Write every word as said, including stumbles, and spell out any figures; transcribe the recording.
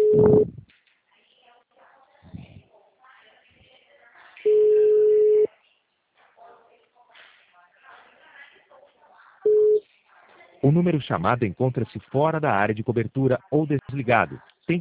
O número chamado encontra-se fora da área de cobertura ou desligado.